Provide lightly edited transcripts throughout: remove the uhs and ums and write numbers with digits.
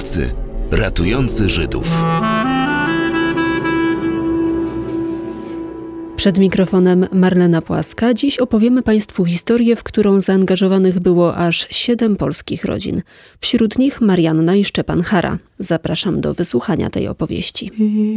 Polacy ratujący Żydów. Przed mikrofonem Marlena Płaska. Dziś opowiemy Państwu historię, w którą zaangażowanych było aż 7 polskich rodzin. Wśród nich Marianna i Szczepan Hara. Zapraszam do wysłuchania tej opowieści.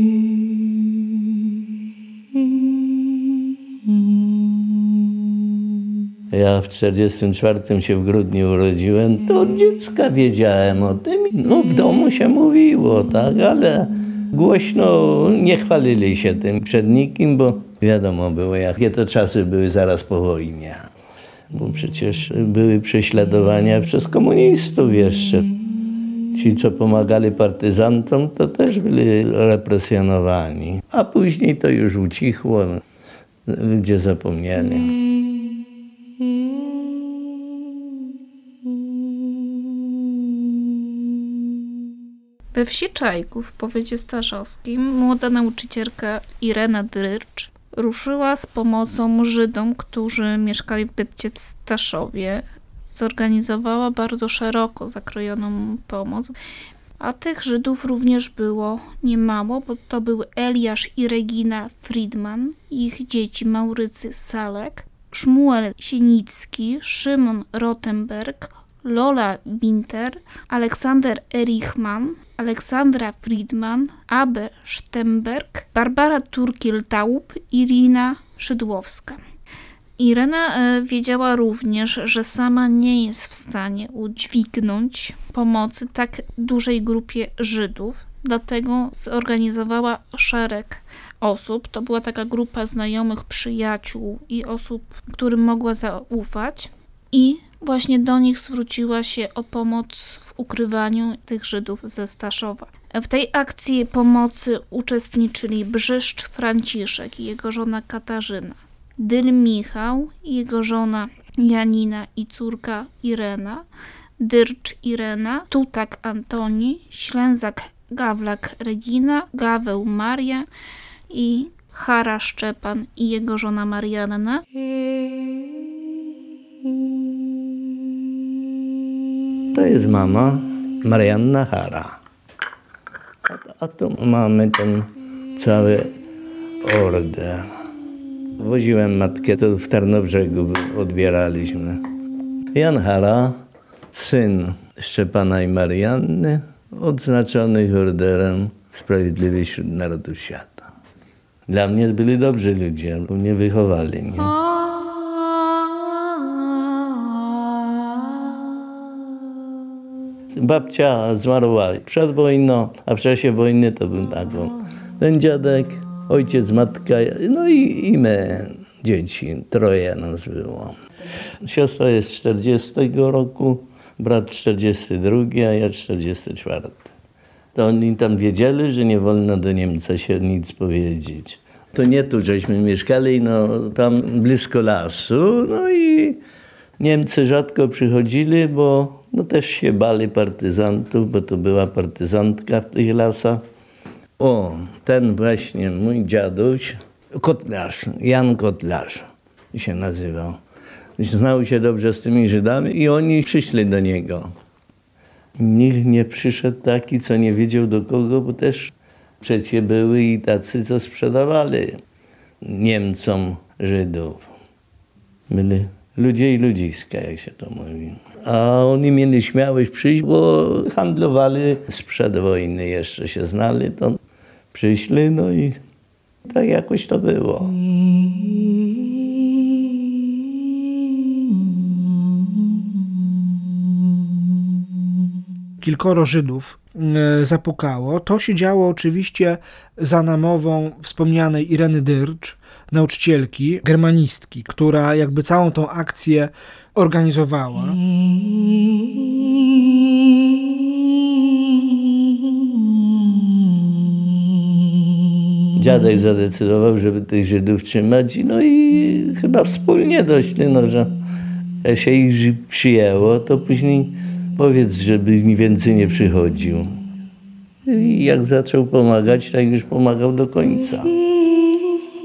Ja w 1944 się w grudniu urodziłem, to od dziecka wiedziałem o tym. No w domu się mówiło, tak, ale głośno nie chwalili się tym przed nikim, bo wiadomo było, jakie to czasy były zaraz po wojnie. Bo przecież były prześladowania przez komunistów jeszcze. Ci, co pomagali partyzantom, to też byli represjonowani. A później to już ucichło, ludzie zapomnieli. We wsi Czajków w powiecie staszowskim młoda nauczycielka Irena Drycz ruszyła z pomocą Żydom, którzy mieszkali w getcie w Staszowie. Zorganizowała bardzo szeroko zakrojoną pomoc, a tych Żydów również było niemało, bo to były Eliasz i Regina Friedman, ich dzieci Maurycy Salek, Szmuel Sienicki, Szymon Rottenberg, Lola Winter, Aleksander Erichman, Aleksandra Friedman, Abe Sztemberg, Barbara Turkiel-Taub, Irina Szydłowska. Irena wiedziała również, że sama nie jest w stanie udźwignąć pomocy tak dużej grupie Żydów, dlatego zorganizowała szereg osób. To była taka grupa znajomych, przyjaciół i osób, którym mogła zaufać. I właśnie do nich zwróciła się o pomoc w ukrywaniu tych Żydów ze Staszowa. W tej akcji pomocy uczestniczyli Brzeszcz Franciszek i jego żona Katarzyna, Dyl Michał i jego żona Janina i córka Irena, Dyrcz Irena, Tutak Antoni, Ślęzak Gawlak Regina, Gaweł Maria i Hara Szczepan i jego żona Marianna. To jest mama Marianna Hara. A tu mamy ten cały order. Woziłem matkę, to w Tarnobrzegu odbieraliśmy. Jan Hara, syn Szczepana i Marianny, odznaczonych orderem Sprawiedliwy wśród Narodów Świata. Dla mnie byli dobrzy ludzie, bo mnie wychowali. Nie? Babcia zmarła przed wojną, a w czasie wojny to był taką. Ten dziadek, ojciec, matka, no i my, dzieci, 3 nas było. Siostra jest z 40 roku, brat 42, a ja 44. To oni tam wiedzieli, że nie wolno do Niemca się nic powiedzieć. To nie tu, żeśmy mieszkali, no tam blisko lasu, no i Niemcy rzadko przychodzili, bo no też się bali partyzantów, bo to była partyzantka w tych lasach. O, ten właśnie mój dziaduś, Kotlarz, Jan Kotlarz się nazywał. Znał się dobrze z tymi Żydami i oni przyszli do niego. Nikt nie przyszedł taki, co nie wiedział do kogo, bo też przecie były i tacy, co sprzedawali Niemcom Żydów. Byli ludzie i ludziska, jak się to mówi. A oni mieli śmiałość przyjść, bo handlowali sprzed wojny, jeszcze się znali, to przyszli, no i tak jakoś to było. Kilkoro Żydów zapukało. To się działo oczywiście za namową wspomnianej Ireny Dyrcz, nauczycielki, germanistki, która jakby całą tą akcję organizowała. Dziadek zadecydował, żeby tych Żydów trzymać, no i chyba wspólnie doszli, no, że jak się ich przyjęło, to później powiedz, żeby więcej nie przychodził. I jak zaczął pomagać, tak już pomagał do końca.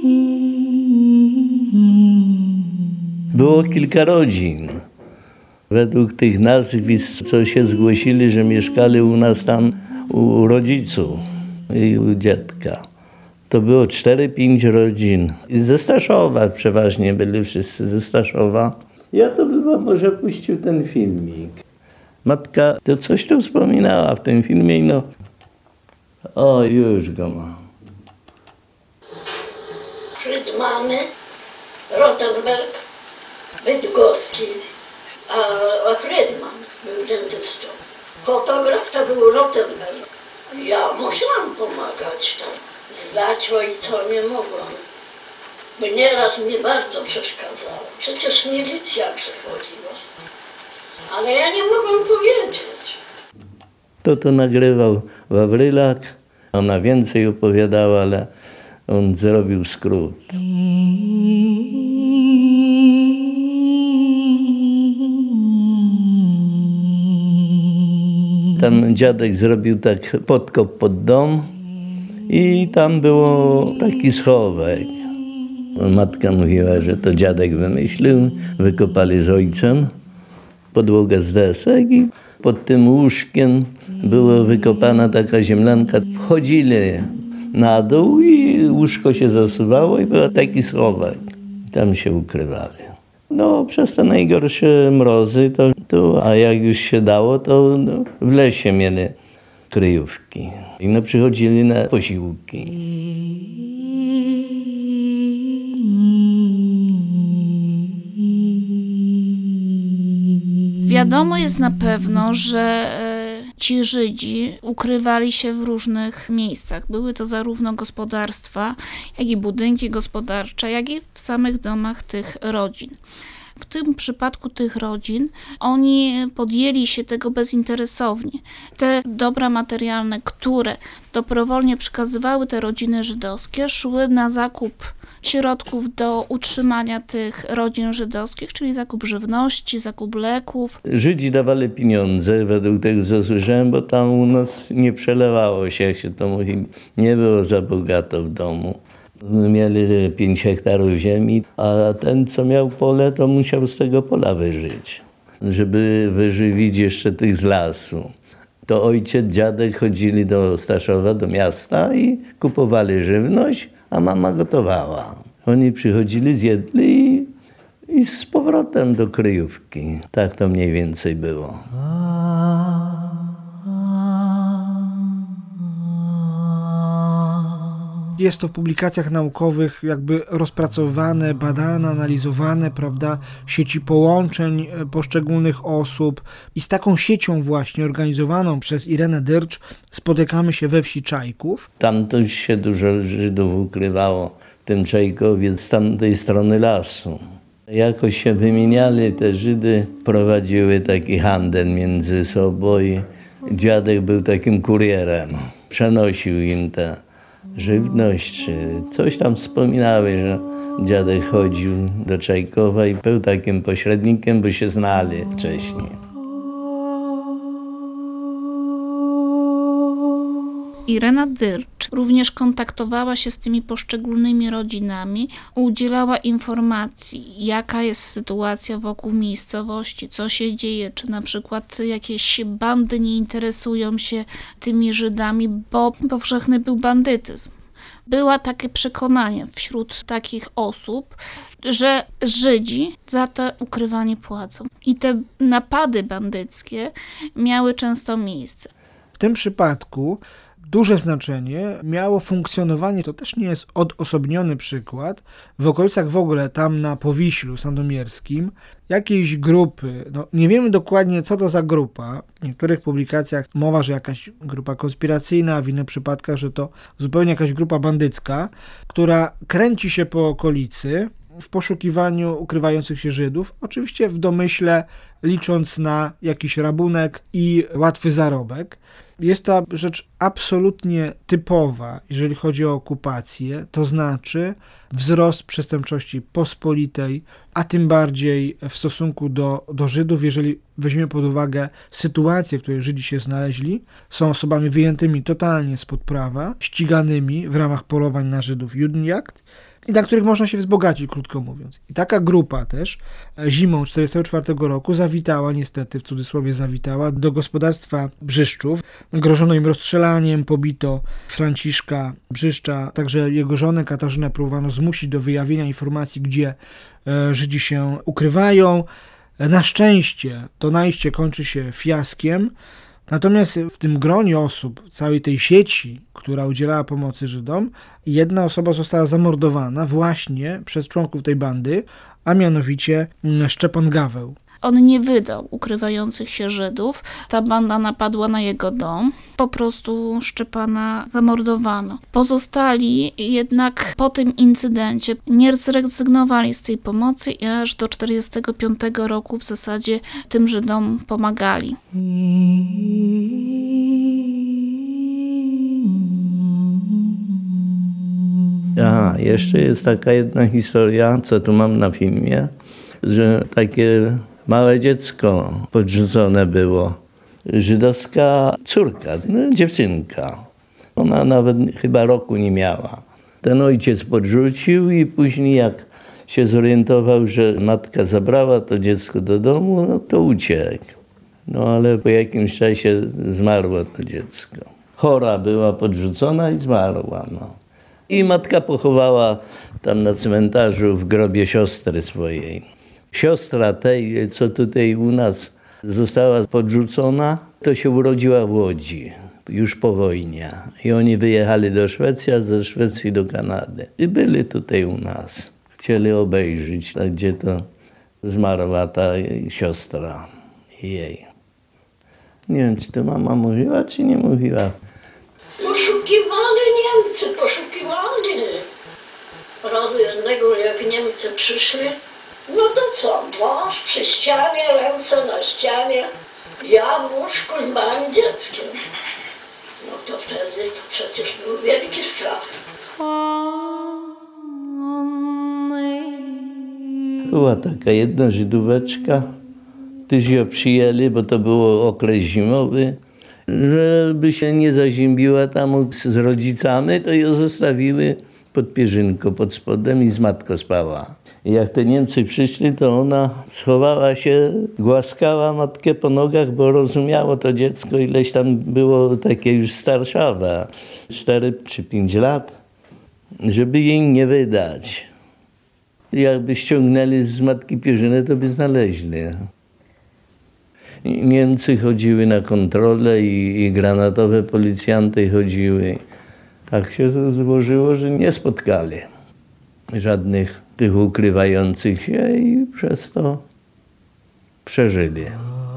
Było kilka rodzin. Według tych nazwisk, co się zgłosili, że mieszkali u nas tam, u rodziców i u dziadka, to było 4-5 rodzin. I ze Staszowa przeważnie byli wszyscy ze Staszowa. Ja to bym wam może puścił ten filmik. Matka to coś tu wspominała w tym filmie, no. O, już go mam. Frydmany, Rottenberg, Bydgoski, a Frydman był dentystą. Fotograf to był Rottenberg. Ja musiałam pomagać tam. Zdać ojca nie mogłam. Bo nieraz mi bardzo przeszkadzało. Przecież milicja przychodziła. Ale ja nie mogłam powiedzieć. To nagrywał Wawrylak. Ona więcej opowiadała, ale on zrobił skrót. Tam dziadek zrobił tak podkop pod dom i tam było taki schowek. Matka mówiła, że to dziadek wymyślił. Wykopali z ojcem podłogę z desek i pod tym łóżkiem była wykopana taka ziemlanka. Wchodzili na dół i łóżko się zasuwało i był taki schowek. Tam się ukrywali. No, przez te najgorsze mrozy, a jak już się dało, to w lesie mieli kryjówki. I no, przychodzili na posiłki. Wiadomo jest na pewno, że ci Żydzi ukrywali się w różnych miejscach. Były to zarówno gospodarstwa, jak i budynki gospodarcze, jak i w samych domach tych rodzin. W tym przypadku tych rodzin oni podjęli się tego bezinteresownie. Te dobra materialne, które dobrowolnie przekazywały te rodziny żydowskie, szły na zakup środków do utrzymania tych rodzin żydowskich, czyli zakup żywności, zakup leków. Żydzi dawali pieniądze, według tego co słyszałem, bo tam u nas nie przelewało się, jak się to mówi, nie było za bogato w domu. Mieli 5 hektarów ziemi, a ten, co miał pole, to musiał z tego pola wyżyć, żeby wyżywić jeszcze tych z lasu. To ojciec, dziadek chodzili do Staszowa, do miasta i kupowali żywność, a mama gotowała. Oni przychodzili, zjedli i z powrotem do kryjówki. Tak to mniej więcej było. Jest to w publikacjach naukowych jakby rozpracowane, badane, analizowane, prawda, sieci połączeń poszczególnych osób i z taką siecią właśnie organizowaną przez Irenę Dyrcz spotykamy się we wsi Czajków. Tam to już się dużo Żydów ukrywało w tym Czajkowie z tamtej strony lasu. Jakoś się wymieniali, te Żydy prowadziły taki handel między sobą i dziadek był takim kurierem. Przenosił im tę żywność, czy coś tam wspominały, że dziadek chodził do Czajkowa i był takim pośrednikiem, bo się znali wcześniej. Irena Dyrcz również kontaktowała się z tymi poszczególnymi rodzinami, udzielała informacji, jaka jest sytuacja wokół miejscowości, co się dzieje, czy na przykład jakieś bandy nie interesują się tymi Żydami, bo powszechny był bandytyzm. Było takie przekonanie wśród takich osób, że Żydzi za to ukrywanie płacą. I te napady bandyckie miały często miejsce. W tym przypadku duże znaczenie miało funkcjonowanie, to też nie jest odosobniony przykład, w okolicach w ogóle tam na Powiślu sandomierskim, jakiejś grupy, nie wiemy dokładnie co to za grupa, w niektórych publikacjach mowa, że jakaś grupa konspiracyjna, a w innych przypadkach, że to zupełnie jakaś grupa bandycka, która kręci się po okolicy w poszukiwaniu ukrywających się Żydów, oczywiście w domyśle licząc na jakiś rabunek i łatwy zarobek. Jest to rzecz absolutnie typowa, jeżeli chodzi o okupację, to znaczy wzrost przestępczości pospolitej, a tym bardziej w stosunku do Żydów, jeżeli weźmiemy pod uwagę sytuację, w której Żydzi się znaleźli, są osobami wyjętymi totalnie spod prawa, ściganymi w ramach polowań na Żydów Judenjagd, i na których można się wzbogacić, krótko mówiąc. I taka grupa też zimą 1944 roku zawitała, niestety w cudzysłowie zawitała, do gospodarstwa Bzyszczów. Grożono im rozstrzelaniem, pobito Franciszka Bzyszcza, także jego żonę Katarzynę próbowano zmusić do wyjawienia informacji, gdzie Żydzi się ukrywają. Na szczęście to najście kończy się fiaskiem, natomiast w tym gronie osób, całej tej sieci, która udzielała pomocy Żydom, jedna osoba została zamordowana właśnie przez członków tej bandy, a mianowicie Szczepan Gaweł. On nie wydał ukrywających się Żydów. Ta banda napadła na jego dom. Po prostu Szczepana zamordowano. Pozostali jednak po tym incydencie nie zrezygnowali z tej pomocy i aż do 1945 roku w zasadzie tym Żydom pomagali. Aha, jeszcze jest taka jedna historia, co tu mam na filmie, że takie małe dziecko podrzucone było. Żydowska córka, dziewczynka. Ona nawet chyba roku nie miała. Ten ojciec podrzucił i później jak się zorientował, że matka zabrała to dziecko do domu, no to uciekł. No ale po jakimś czasie zmarło to dziecko. Chora była, podrzucona i zmarła. No. I matka pochowała tam na cmentarzu w grobie siostry swojej. Siostra tej, co tutaj u nas została podrzucona, to się urodziła w Łodzi, już po wojnie. I oni wyjechali do Szwecji, a ze Szwecji do Kanady. I byli tutaj u nas. Chcieli obejrzeć, gdzie to zmarła ta siostra jej. Nie wiem, czy to mama mówiła, czy nie mówiła. Poszukiwali Niemcy, poszukiwali. Razu jednego, jak Niemcy przyszli, no to co, mąż przy ścianie, ręce na ścianie, ja w łóżku z małym dzieckiem. No to wtedy to przecież był wielki strach. Była taka jedna Żydóweczka, tyś ją przyjęli, bo to było okres zimowy, żeby się nie zaziębiła tam z rodzicami, to ją zostawiły pod pierzynką, pod spodem i z matką spała. I jak te Niemcy przyszli, to ona schowała się, głaskała matkę po nogach, bo rozumiało to dziecko, ileś tam było takie już starszawe, 4 czy 5 lat, żeby jej nie wydać. Jakby ściągnęli z matki pierzynę, to by znaleźli. Niemcy chodziły na kontrolę i granatowe policjanty chodziły. Tak się to złożyło, że nie spotkali żadnych tych ukrywających się i przez to przeżyli.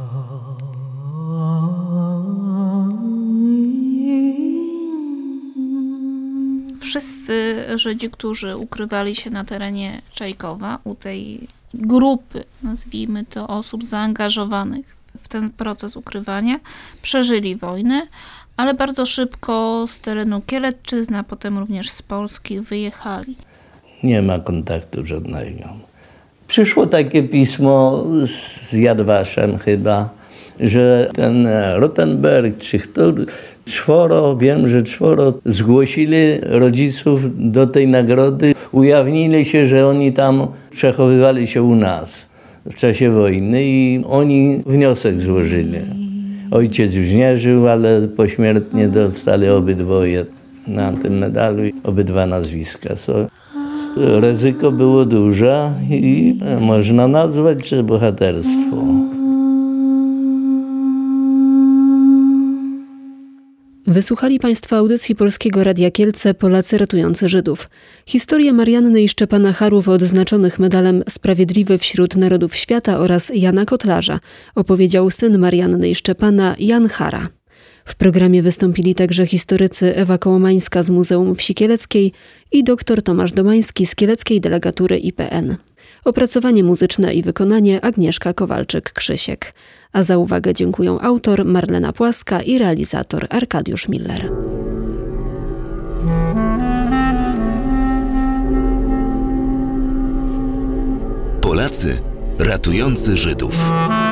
Wszyscy Żydzi, którzy ukrywali się na terenie Czajkowa, u tej grupy, nazwijmy to, osób zaangażowanych w ten proces ukrywania, przeżyli wojnę, ale bardzo szybko z terenu Kielecczyzny, a potem również z Polski wyjechali. Nie ma kontaktu żadnego. Przyszło takie pismo z Jadwaszem chyba, że ten Rottenberg, czy kto, 4, wiem, że 4 zgłosili rodziców do tej nagrody. Ujawnili się, że oni tam przechowywali się u nas w czasie wojny i oni wniosek złożyli. Ojciec już nie żył, ale pośmiertnie dostali obydwoje na tym medalu obydwa nazwiska. Ryzyko było duże i można nazwać, że bohaterstwo. Wysłuchali Państwo audycji Polskiego Radia Kielce Polacy ratujący Żydów. Historię Marianny i Szczepana Harów odznaczonych medalem Sprawiedliwy wśród Narodów Świata oraz Jana Kotlarza opowiedział syn Marianny i Szczepana, Jan Hara. W programie wystąpili także historycy Ewa Kołomańska z Muzeum Wsi Kieleckiej i dr Tomasz Domański z Kieleckiej Delegatury IPN. Opracowanie muzyczne i wykonanie Agnieszka Kowalczyk-Krzysiek. A za uwagę dziękują autor Marlena Płaska i realizator Arkadiusz Miller. Polacy ratujący Żydów.